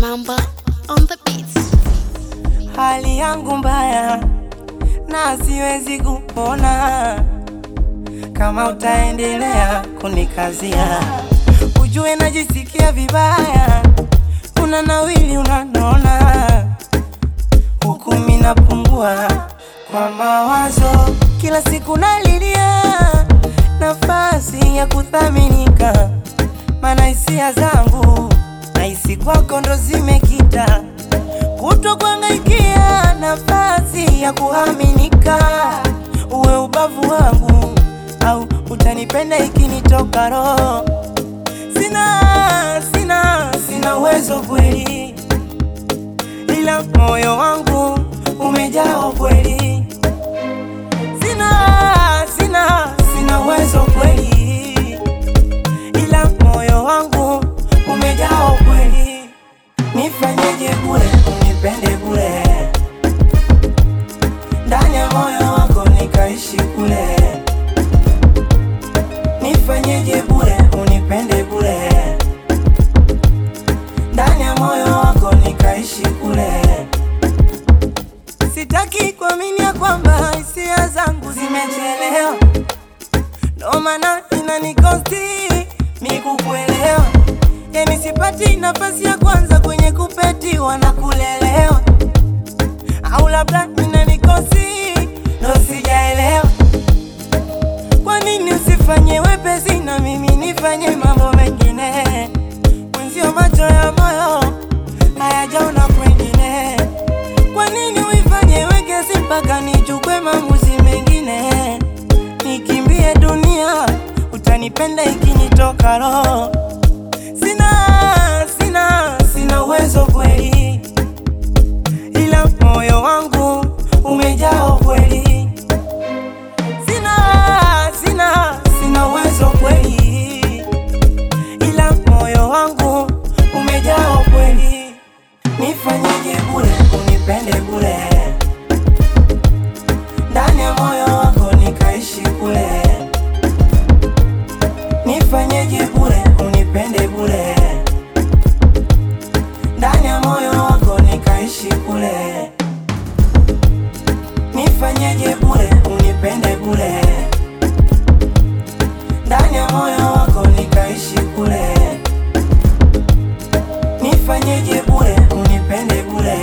Mamba on the beats. Hali yangu mbaya na siwezi kupona kama utaendelea kunikazia. Ujue najisikia vibaya, unanawili unanona, huku mimi napungua kwa mawazo. Kila siku nalilia nafasi ya kuthaminika, maana hisia zangu nahisi kwako ndo zimekita. Kutokuhangaikia nafasi ya kuaminika, uwe ubavu wangu au utanipenda ikinitoka roho. Sina uwezo kweli, ila moyo wangu umejaa kweli. Sina uwezo kweli, ila moyo wangu umejaa kweli. Nifanyeje bure unipende bure, ndani ya moyo wako nikaishi kule. Nifanyeje bure unipende bure, ndani ya moyo wako nikaishi kule. Sitaki kuamini ya kwamba hisia zangu zimechelewa, ndo maana inanikosti mimi kukuelewa. Yani sipati nafasi ya kwanza kwenye kupetiwa na kulelewa, au labda inanikosi ndo sijaelewa. Kwa nini usifanye wepesi na mimi nifanye mambo mengine? Mwenzio macho ya moyo hayajaona kwengine. Kwa nini uifanye wekesi mpaka nichukue maamuzi mengine? Nikimbie dunia utanipenda ikinitoka roho. Sina uwezo kweli, ila moyo wangu umejaa kweli. Sina uwezo kweli, ila moyo wangu umejaa kweli. Nifanyeje bure unipende bure, ndani ya moyo wako nikaishi kule. Nifanyeje bure unipende bure, ndani ya moyo wako nikaishi kule. Nifanyeje bure unipende bure, ndani ya moyo wako nikaishi kule. Nifanyeje bure unipende bure,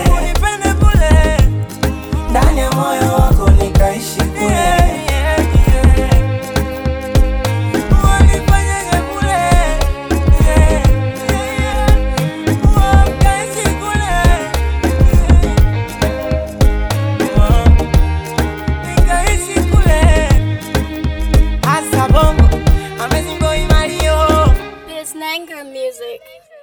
ndani ya moyo wako nikaishi kule. This Nanger music.